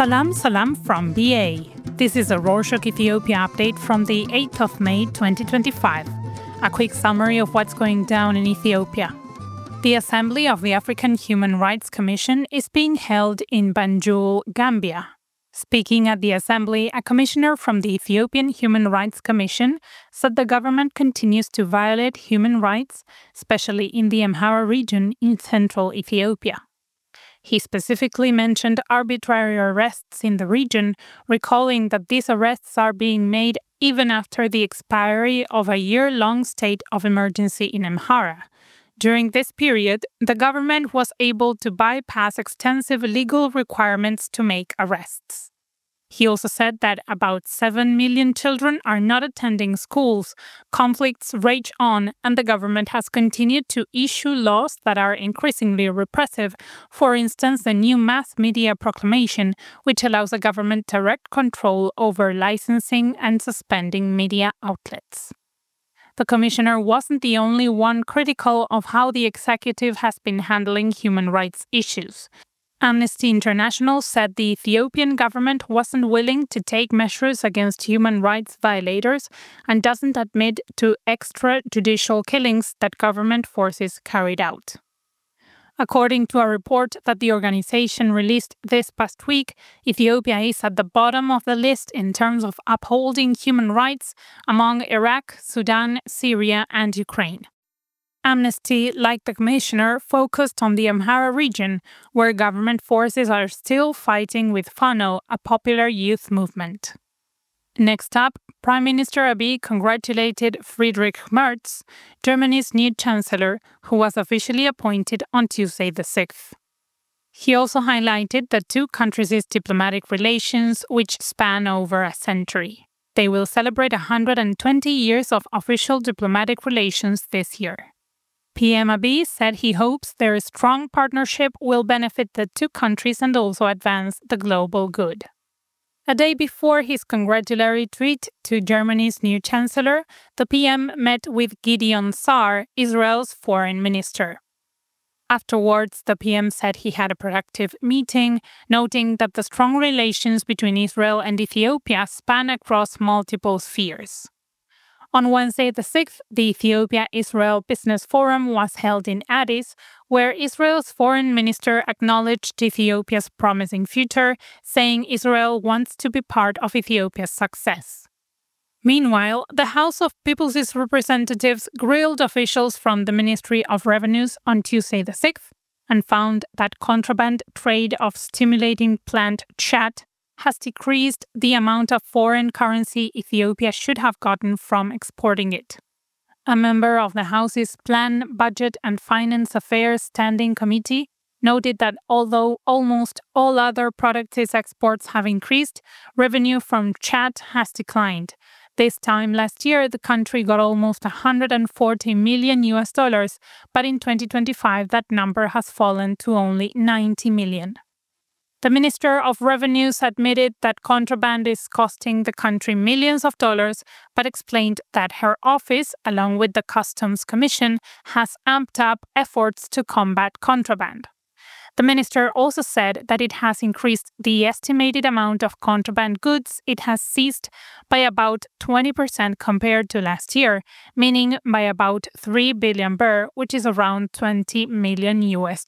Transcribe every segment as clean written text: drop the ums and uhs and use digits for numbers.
Salam from BA. This is a Rorshok Ethiopia update from the 8th of May 2025. A quick summary of what's going down in Ethiopia. The Assembly of the African Human Rights Commission is being held in Banjul, Gambia. Speaking at the Assembly, a commissioner from the Ethiopian Human Rights Commission said the government continues to violate human rights, especially in the Amhara region in central Ethiopia. He specifically mentioned arbitrary arrests in the region, recalling that these arrests are being made even after the expiry of a year-long state of emergency in Amhara. During this period, the government was able to bypass extensive legal requirements to make arrests. He also said that about 7 million children are not attending schools, conflicts rage on, and the government has continued to issue laws that are increasingly repressive, for instance the new mass media proclamation, which allows the government direct control over licensing and suspending media outlets. The commissioner wasn't the only one critical of how the executive has been handling human rights issues. Amnesty International said the Ethiopian government wasn't willing to take measures against human rights violators and doesn't admit to extrajudicial killings that government forces carried out. According to a report that the organization released this past week, Ethiopia is at the bottom of the list in terms of upholding human rights among Iraq, Sudan, Syria, and Ukraine. Amnesty, like the commissioner, focused on the Amhara region, where government forces are still fighting with Fano, a popular youth movement. Next up, Prime Minister Abiy congratulated Friedrich Merz, Germany's new chancellor, who was officially appointed on Tuesday the 6th. He also highlighted the two countries' diplomatic relations, which span over a century. They will celebrate 120 years of official diplomatic relations this year. PM Abiy said he hopes their strong partnership will benefit the two countries and also advance the global good. A day before his congratulatory tweet to Germany's new chancellor, the PM met with Gideon Sa'ar, Israel's foreign minister. Afterwards, the PM said he had a productive meeting, noting that the strong relations between Israel and Ethiopia span across multiple spheres. On Wednesday the 6th, the Ethiopia-Israel Business Forum was held in Addis, where Israel's foreign minister acknowledged Ethiopia's promising future, saying Israel wants to be part of Ethiopia's success. Meanwhile, the House of People's Representatives grilled officials from the Ministry of Revenues on Tuesday the 6th and found that contraband trade of stimulating plant chat has decreased the amount of foreign currency Ethiopia should have gotten from exporting it. A member of the House's Plan, Budget and Finance Affairs Standing Committee noted that although almost all other products' exports have increased, revenue from chat has declined. This time last year, the country got almost $140 million, but in 2025 that number has fallen to only $90 million. The Minister of Revenues admitted that contraband is costing the country millions of dollars, but explained that her office, along with the Customs Commission, has amped up efforts to combat contraband. The minister also said that it has increased the estimated amount of contraband goods it has seized by about 20% compared to last year, meaning by about 3 billion birr, which is around $20 million.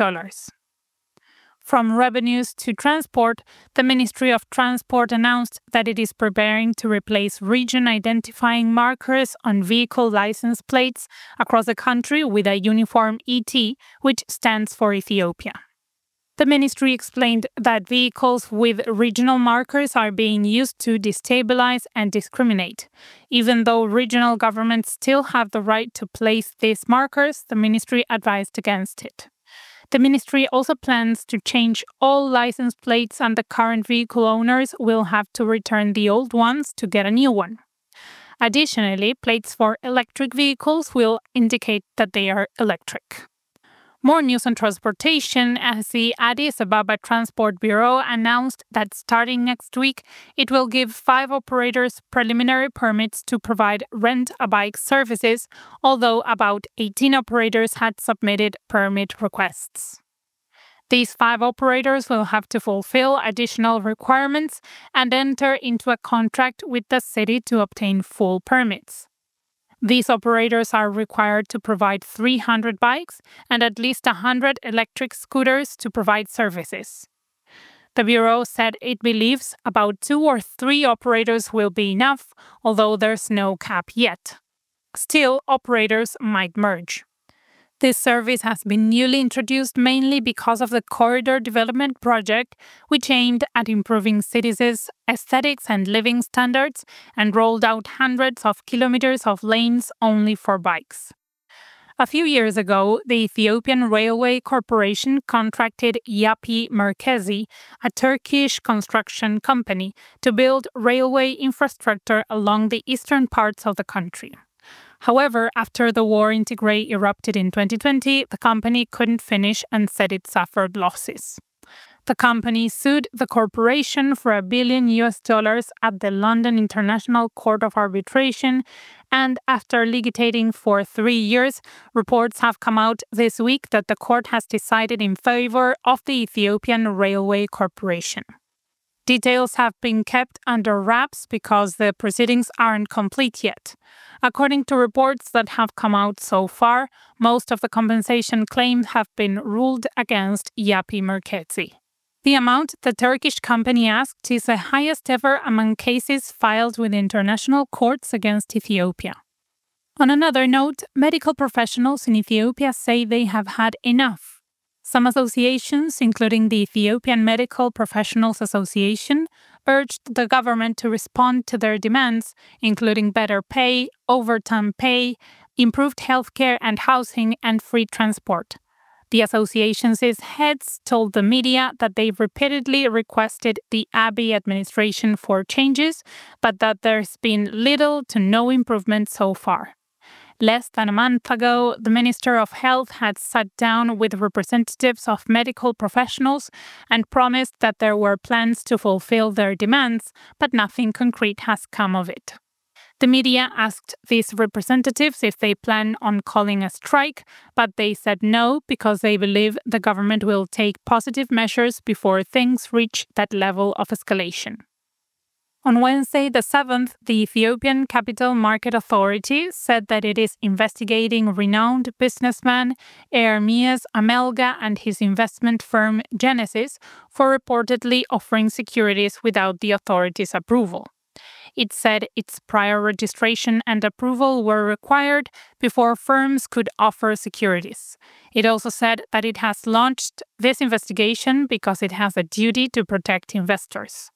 From revenues to transport, the Ministry of Transport announced that it is preparing to replace region-identifying markers on vehicle license plates across the country with a uniform ET, which stands for Ethiopia. The ministry explained that vehicles with regional markers are being used to destabilize and discriminate. Even though regional governments still have the right to place these markers, the ministry advised against it. The ministry also plans to change all license plates, and the current vehicle owners will have to return the old ones to get a new one. Additionally, plates for electric vehicles will indicate that they are electric. More news on transportation, as the Addis Ababa Transport Bureau announced that starting next week, it will give 5 operators preliminary permits to provide rent-a-bike services, although about 18 operators had submitted permit requests. These 5 operators will have to fulfill additional requirements and enter into a contract with the city to obtain full permits. These operators are required to provide 300 bikes and at least 100 electric scooters to provide services. The Bureau said it believes about 2 or 3 operators will be enough, although there's no cap yet. Still, operators might merge. This service has been newly introduced mainly because of the Corridor Development Project, which aimed at improving cities' aesthetics and living standards and rolled out hundreds of kilometers of lanes only for bikes. A few years ago, the Ethiopian Railway Corporation contracted Yapı Merkezi, a Turkish construction company, to build railway infrastructure along the eastern parts of the country. However, after the war in Tigray erupted in 2020, the company couldn't finish and said it suffered losses. The company sued the corporation for $1 billion at the London International Court of Arbitration, and after litigating for 3 years, reports have come out this week that the court has decided in favor of the Ethiopian Railway Corporation. Details have been kept under wraps because the proceedings aren't complete yet. According to reports that have come out so far, most of the compensation claims have been ruled against Yapı Merkezi. The amount the Turkish company asked is the highest ever among cases filed with international courts against Ethiopia. On another note, medical professionals in Ethiopia say they have had enough. Some associations, including the Ethiopian Medical Professionals Association, urged the government to respond to their demands, including better pay, overtime pay, improved healthcare and housing, and free transport. The association's heads told the media that they repeatedly requested the Abiy administration for changes, but that there's been little to no improvement so far. Less than a month ago, the Minister of Health had sat down with representatives of medical professionals and promised that there were plans to fulfill their demands, but nothing concrete has come of it. The media asked these representatives if they plan on calling a strike, but they said no because they believe the government will take positive measures before things reach that level of escalation. On Wednesday, the 7th, the Ethiopian Capital Market Authority said that it is investigating renowned businessman Ermias Amelga and his investment firm Genesis for reportedly offering securities without the authority's approval. It said its prior registration and approval were required before firms could offer securities. It also said that it has launched this investigation because it has a duty to protect investors.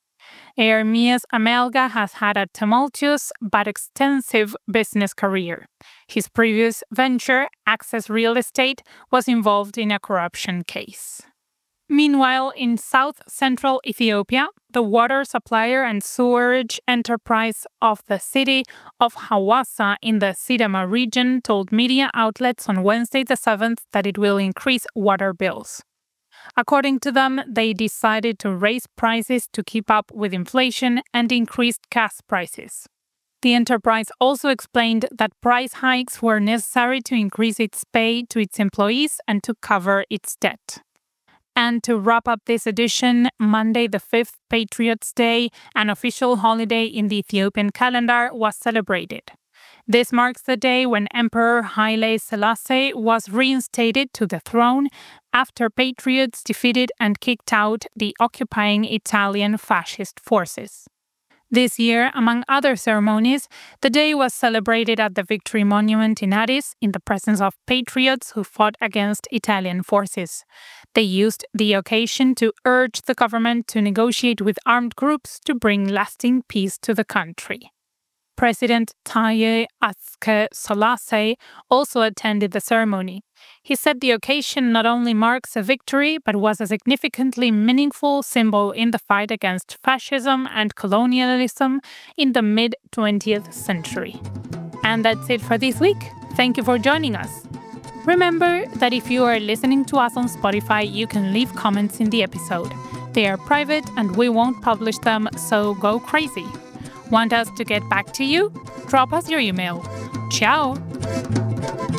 Ermias Amelga has had a tumultuous but extensive business career. His previous venture, Access Real Estate, was involved in a corruption case. Meanwhile, in south-central Ethiopia, the water supplier and sewerage enterprise of the city of Hawassa in the Sidama region told media outlets on Wednesday the 7th that it will increase water bills. According to them, they decided to raise prices to keep up with inflation and increased gas prices. The enterprise also explained that price hikes were necessary to increase its pay to its employees and to cover its debt. And to wrap up this edition, Monday the 5th, Patriots' Day, an official holiday in the Ethiopian calendar, was celebrated. This marks the day when Emperor Haile Selassie was reinstated to the throne after patriots defeated and kicked out the occupying Italian fascist forces. This year, among other ceremonies, the day was celebrated at the Victory Monument in Addis in the presence of patriots who fought against Italian forces. They used the occasion to urge the government to negotiate with armed groups to bring lasting peace to the country. President Taye Atske-Selassie also attended the ceremony. He said the occasion not only marks a victory, but was a significantly meaningful symbol in the fight against fascism and colonialism in the mid-20th century. And that's it for this week. Thank you for joining us. Remember that if you are listening to us on Spotify, you can leave comments in the episode. They are private and we won't publish them, so go crazy. Want us to get back to you? Drop us your email. Ciao!